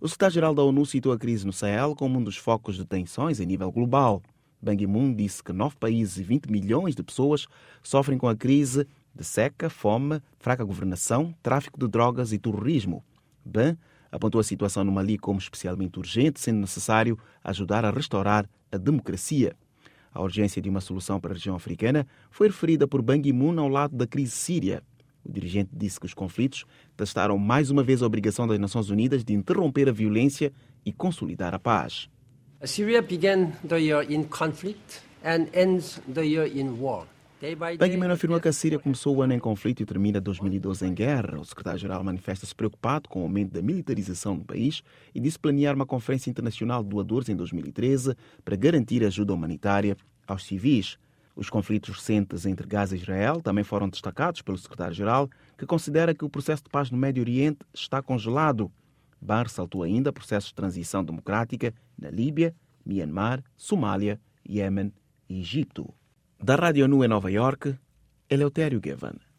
O secretário-geral da ONU citou a crise no Sahel como um dos focos de tensões a nível global. Ban Ki-moon disse que 9 países e 20 milhões de pessoas sofrem com a crise de seca, fome, fraca governação, tráfico de drogas e terrorismo. Ban apontou a situação no Mali como especialmente urgente, sendo necessário ajudar a restaurar a democracia. A urgência de uma solução para a região africana foi referida por Ban Ki-moon ao lado da crise síria. O dirigente disse que os conflitos testaram mais uma vez a obrigação das Nações Unidas de interromper a violência e consolidar a paz. Syria began the year in conflict and ends the year in war. Ban Ki-moon afirmou que a Síria começou o ano em conflito e termina 2012 em guerra. O secretário-geral manifesta-se preocupado com o aumento da militarização no país e disse planear uma conferência internacional de doadores em 2013 para garantir ajuda humanitária aos civis. Os conflitos recentes entre Gaza e Israel também foram destacados pelo secretário-geral, que considera que o processo de paz no Médio Oriente está congelado. Ban ressaltou ainda processos de transição democrática na Líbia, Myanmar, Somália, Iêmen e Egito. Da Rádio ONU em Nova Iorque, Eleutério Gavan.